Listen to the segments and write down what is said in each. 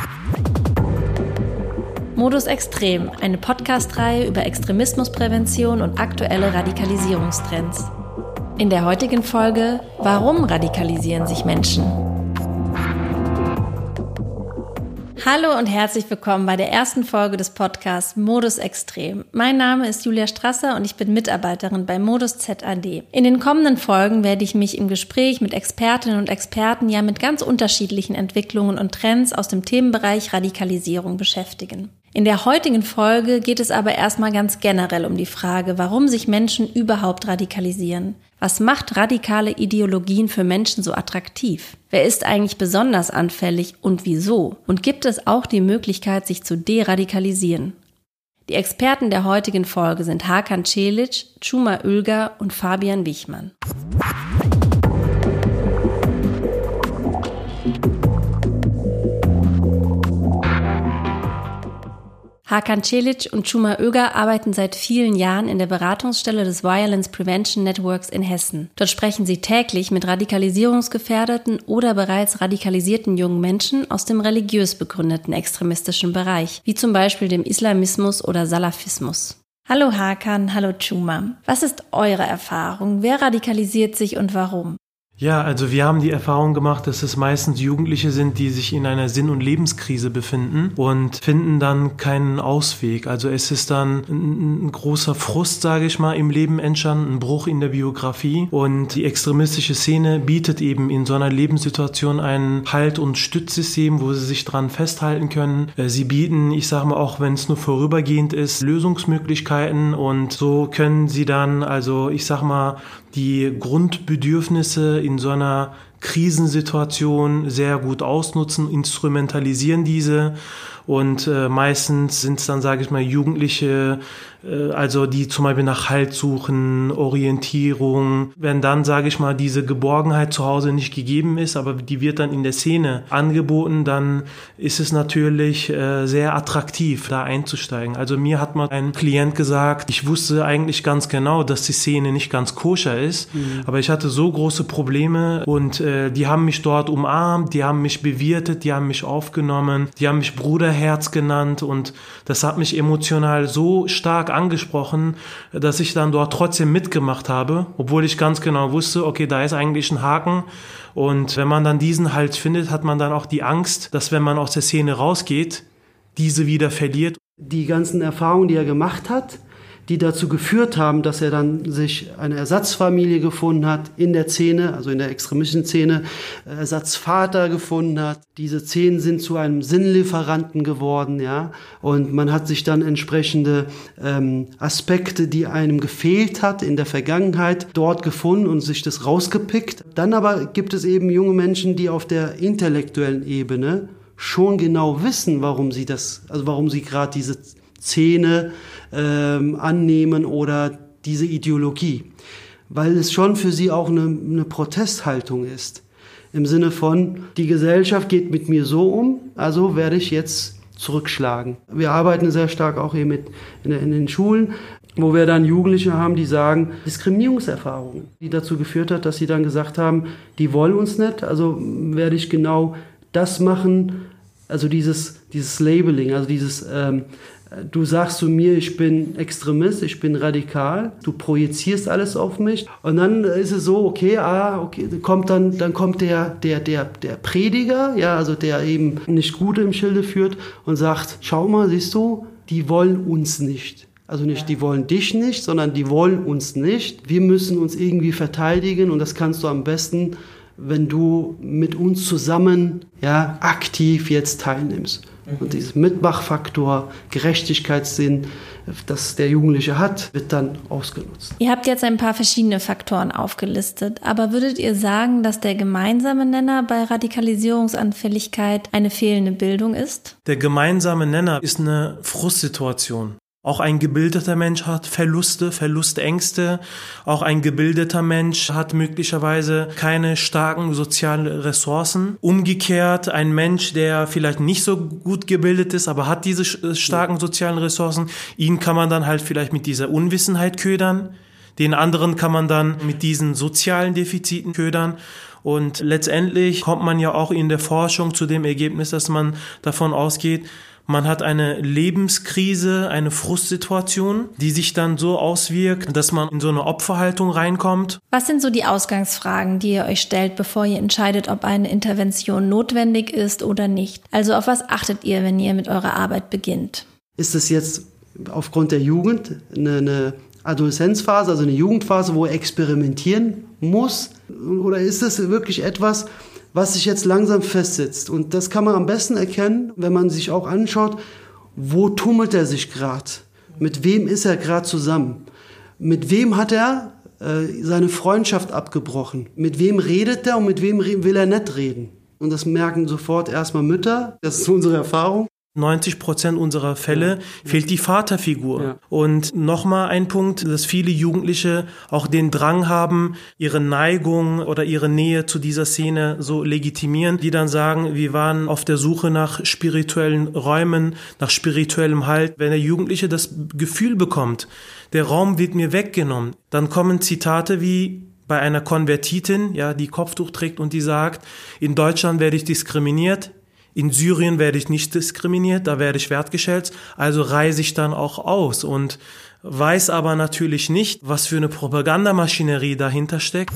Modus Extrem, eine Podcast-Reihe über Extremismusprävention und aktuelle Radikalisierungstrends. In der heutigen Folge: Warum radikalisieren sich Menschen? Hallo und herzlich willkommen bei der ersten Folge des Podcasts Modus Extrem. Mein Name ist Julia Strasser und ich bin Mitarbeiterin bei Modus ZAD. In den kommenden Folgen werde ich mich im Gespräch mit Expertinnen und Experten mit ganz unterschiedlichen Entwicklungen und Trends aus dem Themenbereich Radikalisierung beschäftigen. In der heutigen Folge geht es aber erstmal ganz generell um die Frage, warum sich Menschen überhaupt radikalisieren. Was macht radikale Ideologien für Menschen so attraktiv? Wer ist eigentlich besonders anfällig und wieso? Und gibt es auch die Möglichkeit, sich zu deradikalisieren? Die Experten der heutigen Folge sind Hakan Çeliç, Cuma Ülger und Fabian Wichmann. Hakan Çeliç und Cuma Ülger arbeiten seit vielen Jahren in der Beratungsstelle des Violence Prevention Networks in Hessen. Dort sprechen sie täglich mit radikalisierungsgefährdeten oder bereits radikalisierten jungen Menschen aus dem religiös begründeten extremistischen Bereich, wie zum Beispiel dem Islamismus oder Salafismus. Hallo Hakan, hallo Cuma. Was ist eure Erfahrung? Wer radikalisiert sich und warum? Ja, also wir haben die Erfahrung gemacht, dass es meistens Jugendliche sind, die sich in einer Sinn- und Lebenskrise befinden und finden dann keinen Ausweg. Also es ist dann ein großer Frust, sage ich mal, im Leben entstanden, ein Bruch in der Biografie, und die extremistische Szene bietet eben in so einer Lebenssituation ein Halt- und Stützsystem, wo sie sich dran festhalten können. Sie bieten, ich sage mal, auch wenn es nur vorübergehend ist, Lösungsmöglichkeiten, und so können sie dann, also ich sage mal, die Grundbedürfnisse in so einer Krisensituation sehr gut ausnutzen, instrumentalisieren diese, und meistens sind es dann, sage ich mal, Jugendliche, also die zum Beispiel nach Halt suchen, Orientierung. Wenn dann, sage ich mal, diese Geborgenheit zu Hause nicht gegeben ist, aber die wird dann in der Szene angeboten, dann ist es natürlich sehr attraktiv, da einzusteigen. Also mir hat mal ein Klient gesagt, ich wusste eigentlich ganz genau, dass die Szene nicht ganz koscher ist, aber ich hatte so große Probleme, und die haben mich dort umarmt, die haben mich bewirtet, die haben mich aufgenommen, die haben mich Bruderherz genannt, und das hat mich emotional so stark angesprochen, dass ich dann dort trotzdem mitgemacht habe, obwohl ich ganz genau wusste, okay, da ist eigentlich ein Haken. Und wenn man dann diesen Halt findet, hat man dann auch die Angst, dass wenn man aus der Szene rausgeht, diese wieder verliert. Die ganzen Erfahrungen, die er gemacht hat, die dazu geführt haben, dass er dann sich eine Ersatzfamilie gefunden hat in der Szene, also in der extremistischen Szene, Ersatzvater gefunden hat. Diese Szenen sind zu einem Sinnlieferanten geworden, ja, und man hat sich dann entsprechende Aspekte, die einem gefehlt hat in der Vergangenheit, dort gefunden und sich das rausgepickt. Dann aber gibt es eben junge Menschen, die auf der intellektuellen Ebene schon genau wissen, warum sie gerade diese Szene annehmen oder diese Ideologie, weil es schon für sie auch eine Protesthaltung ist, im Sinne von, die Gesellschaft geht mit mir so um, also werde ich jetzt zurückschlagen. Wir arbeiten sehr stark auch hier in den Schulen, wo wir dann Jugendliche haben, die sagen, Diskriminierungserfahrungen, die dazu geführt hat, dass sie dann gesagt haben, die wollen uns nicht, also werde ich genau das machen, also dieses Labeling, also dieses du sagst zu mir, ich bin Extremist, ich bin radikal, du projizierst alles auf mich, und dann ist es so, okay, dann kommt der Prediger, ja, also der eben nicht gut im Schilde führt und sagt, schau mal, siehst du, die wollen uns nicht. Also nicht, die wollen dich nicht, sondern die wollen uns nicht. Wir müssen uns irgendwie verteidigen, und das kannst du am besten, wenn du mit uns zusammen, ja, aktiv jetzt teilnimmst. Und dieser Mitmachfaktor, Gerechtigkeitssinn, das der Jugendliche hat, wird dann ausgenutzt. Ihr habt jetzt ein paar verschiedene Faktoren aufgelistet, aber würdet ihr sagen, dass der gemeinsame Nenner bei Radikalisierungsanfälligkeit eine fehlende Bildung ist? Der gemeinsame Nenner ist eine Frustsituation. Auch ein gebildeter Mensch hat Verlustängste. Auch ein gebildeter Mensch hat möglicherweise keine starken sozialen Ressourcen. Umgekehrt, ein Mensch, der vielleicht nicht so gut gebildet ist, aber hat diese starken sozialen Ressourcen, ihn kann man dann halt vielleicht mit dieser Unwissenheit ködern. Den anderen kann man dann mit diesen sozialen Defiziten ködern. Und letztendlich kommt man ja auch in der Forschung zu dem Ergebnis, dass man davon ausgeht, man hat eine Lebenskrise, eine Frustsituation, die sich dann so auswirkt, dass man in so eine Opferhaltung reinkommt. Was sind so die Ausgangsfragen, die ihr euch stellt, bevor ihr entscheidet, ob eine Intervention notwendig ist oder nicht? Also auf was achtet ihr, wenn ihr mit eurer Arbeit beginnt? Ist es jetzt aufgrund der Jugend eine Adoleszenzphase, also eine Jugendphase, wo er experimentieren muss? Oder ist es wirklich etwas, was sich jetzt langsam festsetzt? Und das kann man am besten erkennen, wenn man sich auch anschaut, wo tummelt er sich gerade? Mit wem ist er gerade zusammen? Mit wem hat er seine Freundschaft abgebrochen? Mit wem redet er und mit wem will er nicht reden? Und das merken sofort erstmal Mütter, das ist unsere Erfahrung. 90% unserer Fälle fehlt die Vaterfigur. Ja. Und nochmal ein Punkt, dass viele Jugendliche auch den Drang haben, ihre Neigung oder ihre Nähe zu dieser Szene so legitimieren, die dann sagen, wir waren auf der Suche nach spirituellen Räumen, nach spirituellem Halt. Wenn der Jugendliche das Gefühl bekommt, der Raum wird mir weggenommen, dann kommen Zitate wie bei einer Konvertitin, ja, die Kopftuch trägt und die sagt, in Deutschland werde ich diskriminiert, in Syrien werde ich nicht diskriminiert, da werde ich wertgeschätzt, also reise ich dann auch aus und weiß aber natürlich nicht, was für eine Propagandamaschinerie dahinter steckt.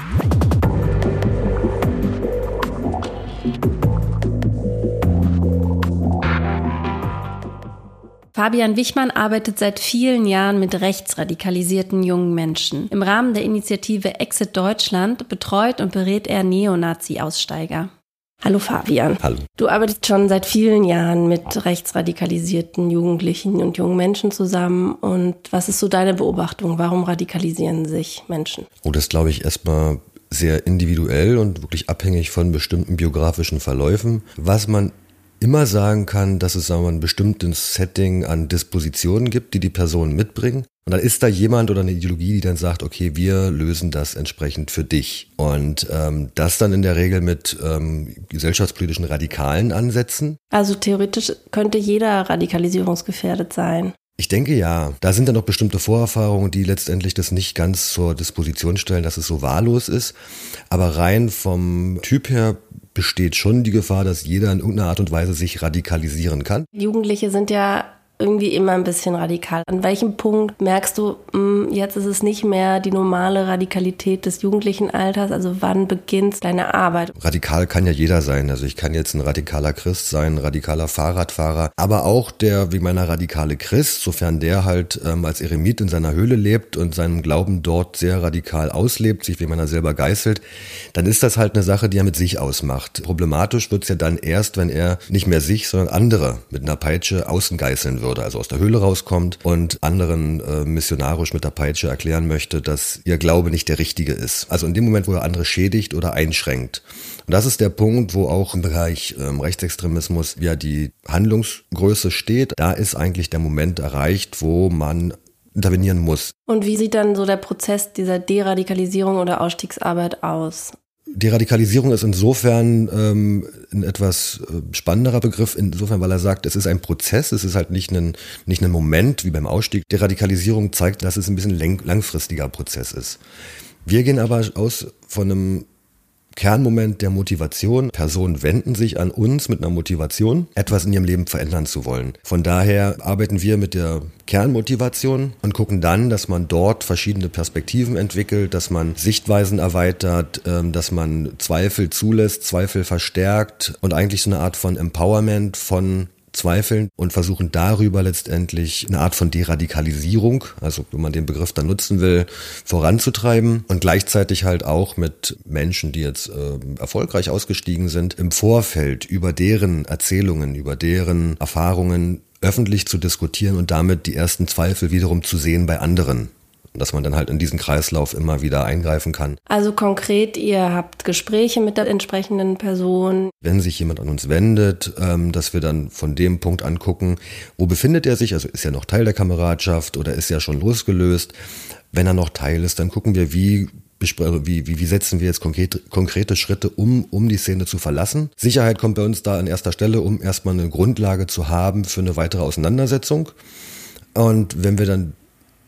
Fabian Wichmann arbeitet seit vielen Jahren mit rechtsradikalisierten jungen Menschen. Im Rahmen der Initiative Exit Deutschland betreut und berät er Neonazi-Aussteiger. Hallo Fabian. Hallo. Du arbeitest schon seit vielen Jahren mit rechtsradikalisierten Jugendlichen und jungen Menschen zusammen. Und was ist so deine Beobachtung? Warum radikalisieren sich Menschen? Oh, das glaube ich erstmal sehr individuell und wirklich abhängig von bestimmten biografischen Verläufen. Was man immer sagen kann, dass es, sagen wir mal, ein bestimmtes Setting an Dispositionen gibt, die die Personen mitbringen. Und dann ist da jemand oder eine Ideologie, die dann sagt, okay, wir lösen das entsprechend für dich. Und das dann in der Regel mit gesellschaftspolitischen radikalen Ansätzen. Also theoretisch könnte jeder radikalisierungsgefährdet sein. Ich denke ja. Da sind dann noch bestimmte Vorerfahrungen, die letztendlich das nicht ganz zur Disposition stellen, dass es so wahllos ist. Aber rein vom Typ her besteht schon die Gefahr, dass jeder in irgendeiner Art und Weise sich radikalisieren kann. Jugendliche sind ja irgendwie immer ein bisschen radikal. An welchem Punkt merkst du, jetzt ist es nicht mehr die normale Radikalität des jugendlichen Alters? Also wann beginnt deine Arbeit? Radikal kann ja jeder sein. Also ich kann jetzt ein radikaler Christ sein, ein radikaler Fahrradfahrer, aber auch der, wie meiner radikale Christ, sofern der halt als Eremit in seiner Höhle lebt und seinen Glauben dort sehr radikal auslebt, sich wie meiner selber geißelt, dann ist das halt eine Sache, die er mit sich ausmacht. Problematisch wird's ja dann erst, wenn er nicht mehr sich, sondern andere mit einer Peitsche außen geißeln würde, also aus der Höhle rauskommt und anderen missionarisch mit der Peitsche erklären möchte, dass ihr Glaube nicht der richtige ist. Also in dem Moment, wo er andere schädigt oder einschränkt. Und das ist der Punkt, wo auch im Bereich Rechtsextremismus ja die Handlungsgröße steht. Da ist eigentlich der Moment erreicht, wo man intervenieren muss. Und wie sieht dann so der Prozess dieser Deradikalisierung oder Ausstiegsarbeit aus? Deradikalisierung ist insofern ein etwas spannenderer Begriff, insofern, weil er sagt, es ist ein Prozess, es ist halt nicht ein Moment wie beim Ausstieg. Deradikalisierung zeigt, dass es ein bisschen langfristiger Prozess ist. Wir gehen aber aus von einem Kernmoment der Motivation. Personen wenden sich an uns mit einer Motivation, etwas in ihrem Leben verändern zu wollen. Von daher arbeiten wir mit der Kernmotivation und gucken dann, dass man dort verschiedene Perspektiven entwickelt, dass man Sichtweisen erweitert, dass man Zweifel zulässt, Zweifel verstärkt und eigentlich so eine Art von Empowerment von Zweifeln und versuchen darüber letztendlich eine Art von Deradikalisierung, also wenn man den Begriff dann nutzen will, voranzutreiben und gleichzeitig halt auch mit Menschen, die jetzt erfolgreich ausgestiegen sind, im Vorfeld über deren Erzählungen, über deren Erfahrungen öffentlich zu diskutieren und damit die ersten Zweifel wiederum zu sehen bei anderen. Dass man dann halt in diesen Kreislauf immer wieder eingreifen kann. Also konkret, ihr habt Gespräche mit der entsprechenden Person. Wenn sich jemand an uns wendet, dass wir dann von dem Punkt angucken, wo befindet er sich, also ist er noch Teil der Kameradschaft oder ist er schon losgelöst. Wenn er noch Teil ist, dann gucken wir, wie setzen wir jetzt konkrete Schritte, um die Szene zu verlassen. Sicherheit kommt bei uns da an erster Stelle, um erstmal eine Grundlage zu haben für eine weitere Auseinandersetzung. Und wenn wir dann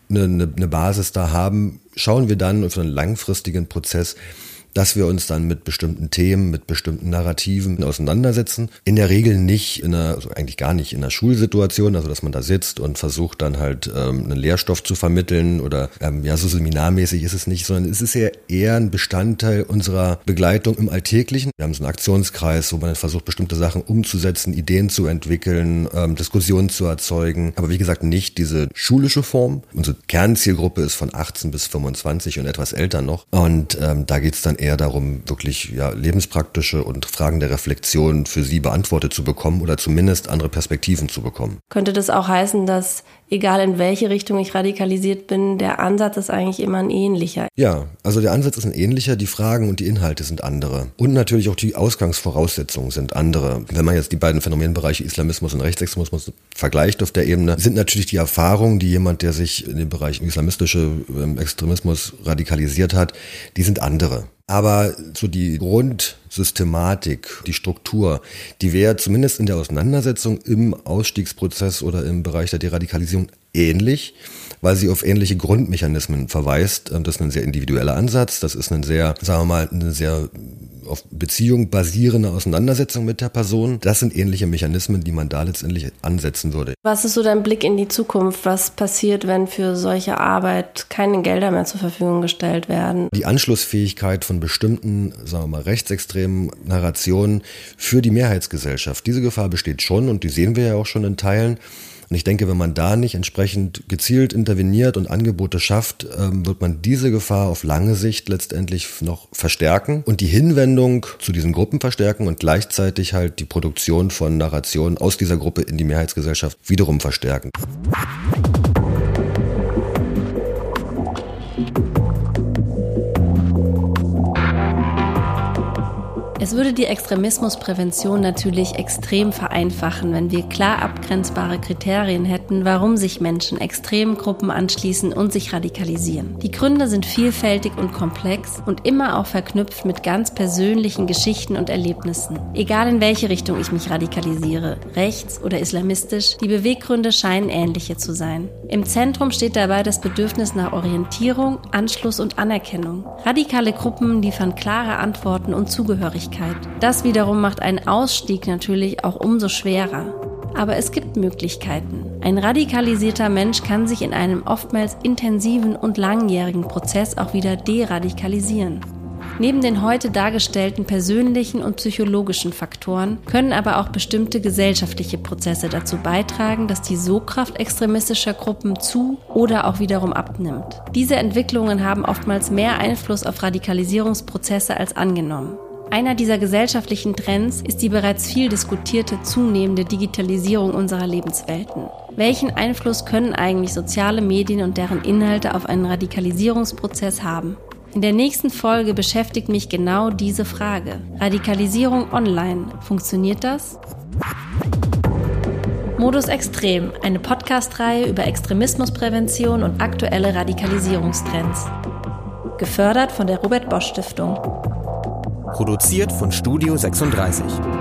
eine Basis da haben, schauen wir dann für einen langfristigen Prozess, dass wir uns dann mit bestimmten Themen, mit bestimmten Narrativen auseinandersetzen. In der Regel nicht also eigentlich gar nicht in einer Schulsituation, also dass man da sitzt und versucht dann halt einen Lehrstoff zu vermitteln oder so seminarmäßig ist es nicht, sondern es ist ja eher ein Bestandteil unserer Begleitung im Alltäglichen. Wir haben so einen Aktionskreis, wo man dann versucht, bestimmte Sachen umzusetzen, Ideen zu entwickeln, Diskussionen zu erzeugen. Aber wie gesagt, nicht diese schulische Form. Unsere Kernzielgruppe ist von 18 bis 25 und etwas älter noch. Und da geht's dann eher darum, wirklich lebenspraktische und Fragen der Reflexion für sie beantwortet zu bekommen oder zumindest andere Perspektiven zu bekommen. Könnte das auch heißen, dass egal in welche Richtung ich radikalisiert bin, der Ansatz ist eigentlich immer ein ähnlicher? Ja, also der Ansatz ist ein ähnlicher, die Fragen und die Inhalte sind andere. Und natürlich auch die Ausgangsvoraussetzungen sind andere. Wenn man jetzt die beiden Phänomenbereiche Islamismus und Rechtsextremismus vergleicht auf der Ebene, sind natürlich die Erfahrungen, die jemand, der sich in dem Bereich islamistische Extremismus radikalisiert hat, die sind andere. Aber so die Grundsystematik, die Struktur, die wäre zumindest in der Auseinandersetzung im Ausstiegsprozess oder im Bereich der Deradikalisierung ähnlich, weil sie auf ähnliche Grundmechanismen verweist. Das ist ein sehr individueller Ansatz, das ist eine sehr auf Beziehung basierende Auseinandersetzung mit der Person. Das sind ähnliche Mechanismen, die man da letztendlich ansetzen würde. Was ist so dein Blick in die Zukunft? Was passiert, wenn für solche Arbeit keine Gelder mehr zur Verfügung gestellt werden? Die Anschlussfähigkeit von bestimmten, rechtsextremen Narrationen für die Mehrheitsgesellschaft. Diese Gefahr besteht schon und die sehen wir ja auch schon in Teilen. Und ich denke, wenn man da nicht entsprechend gezielt interveniert und Angebote schafft, wird man diese Gefahr auf lange Sicht letztendlich noch verstärken und die Hinwendung zu diesen Gruppen verstärken und gleichzeitig halt die Produktion von Narrationen aus dieser Gruppe in die Mehrheitsgesellschaft wiederum verstärken. Es würde die Extremismusprävention natürlich extrem vereinfachen, wenn wir klar abgrenzbare Kriterien hätten, warum sich Menschen extremen Gruppen anschließen und sich radikalisieren. Die Gründe sind vielfältig und komplex und immer auch verknüpft mit ganz persönlichen Geschichten und Erlebnissen. Egal in welche Richtung ich mich radikalisiere, rechts oder islamistisch, die Beweggründe scheinen ähnliche zu sein. Im Zentrum steht dabei das Bedürfnis nach Orientierung, Anschluss und Anerkennung. Radikale Gruppen liefern klare Antworten und Zugehörigkeit. Das wiederum macht einen Ausstieg natürlich auch umso schwerer. Aber es gibt Möglichkeiten. Ein radikalisierter Mensch kann sich in einem oftmals intensiven und langjährigen Prozess auch wieder deradikalisieren. Neben den heute dargestellten persönlichen und psychologischen Faktoren können aber auch bestimmte gesellschaftliche Prozesse dazu beitragen, dass die Sogkraft extremistischer Gruppen zu- oder auch wiederum abnimmt. Diese Entwicklungen haben oftmals mehr Einfluss auf Radikalisierungsprozesse als angenommen. Einer dieser gesellschaftlichen Trends ist die bereits viel diskutierte zunehmende Digitalisierung unserer Lebenswelten. Welchen Einfluss können eigentlich soziale Medien und deren Inhalte auf einen Radikalisierungsprozess haben? In der nächsten Folge beschäftigt mich genau diese Frage. Radikalisierung online. Funktioniert das? Modus Extrem, eine Podcast-Reihe über Extremismusprävention und aktuelle Radikalisierungstrends. Gefördert von der Robert Bosch Stiftung. Produziert von Studio 36.